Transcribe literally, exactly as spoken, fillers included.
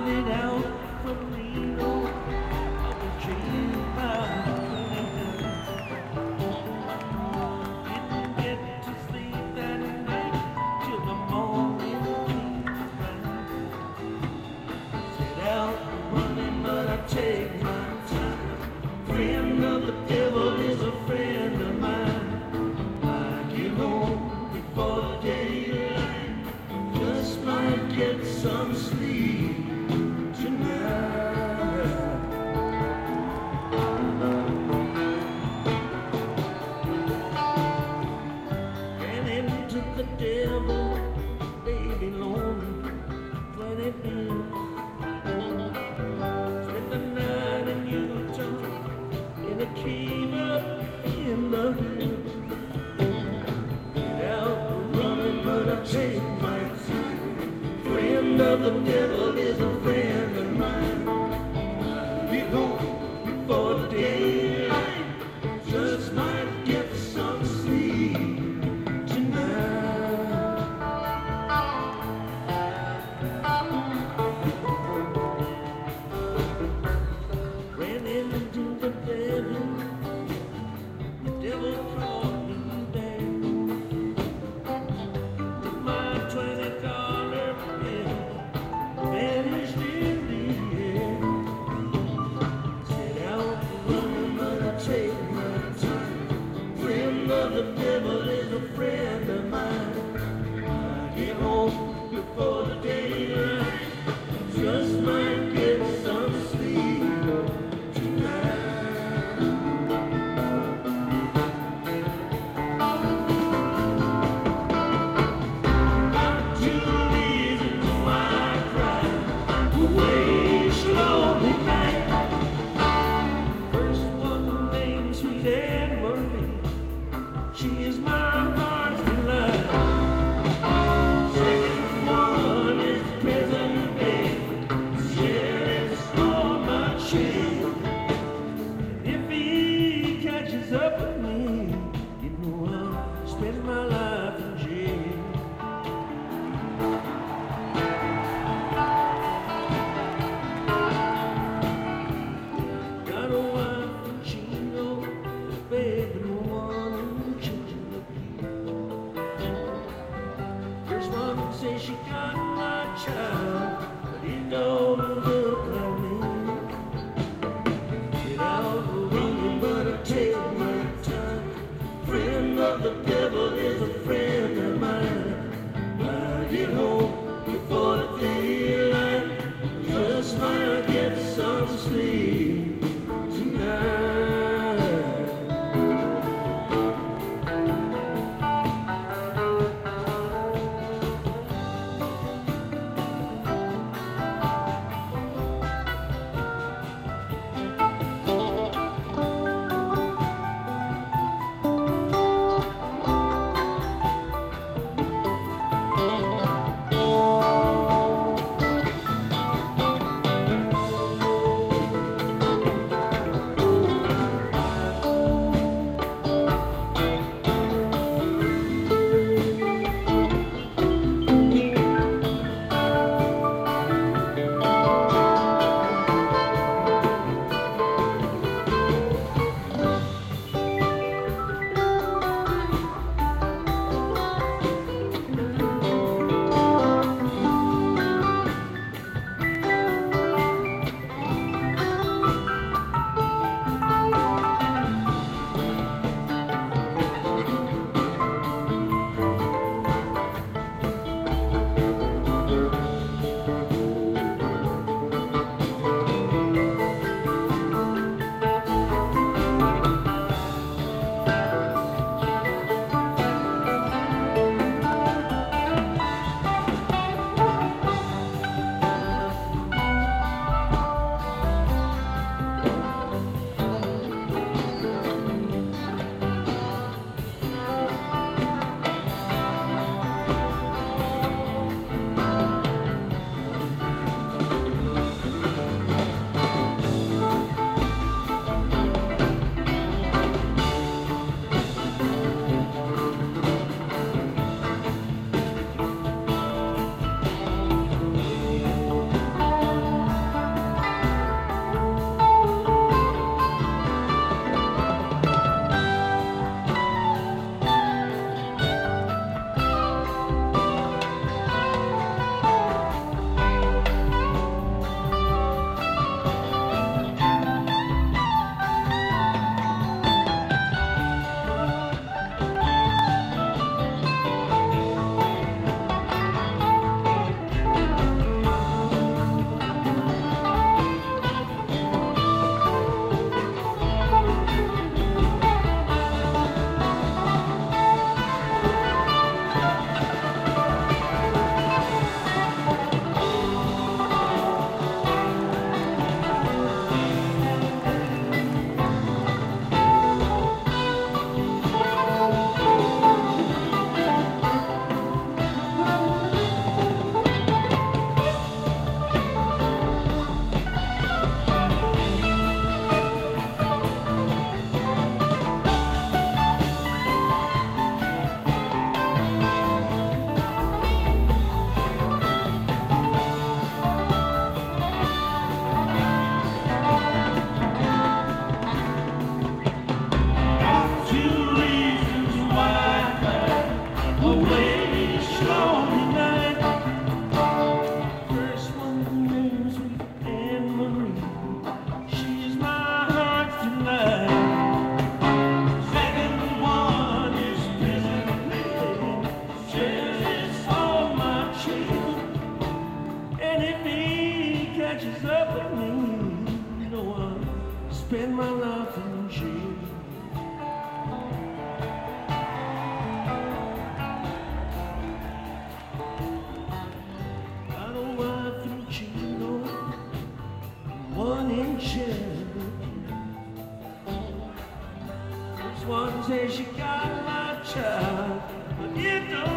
headed out from Reno. I was dreaming about didn't get to sleep that night till the morning came around. Set out running, but I take my time. Friend of the devil is a friend of mine. I get home before the daylight, just might get some sleep tonight. Ran into the devil, baby lonely, twenty pills. Spent the night in Utah, in a cave up in the hills. Get out running, but I take my time. Friend of the devil is a friend of mine. We go before the daylight, just might get some sleep tonight. Ran into the devil, the devil called me back. Took my twenty dollar bill, vanished in the air. Set out running, but I take my time. Friend of the devil is a friend of mine. I get home before the daylight, just might get some sleep tonight. Got two reasons why I cry away slowly night. First one named Sweet Anne-Marie, she is my heart's delight. Second one is Present Day, yeah, it's all my shame. And if he catches up with me, you know I'll spend my life in jail. Got a wife in Chino, baby, the one in Cherokee. First one says she got my child, but he don't look like me. Get out running, but I take my time. Friend of the devil is a friend of mine. I get home before the daylight, just might get some sleep tonight. spend my life in jail. Got a wife in Chino, one in Shell. This one says she got my child, but it don't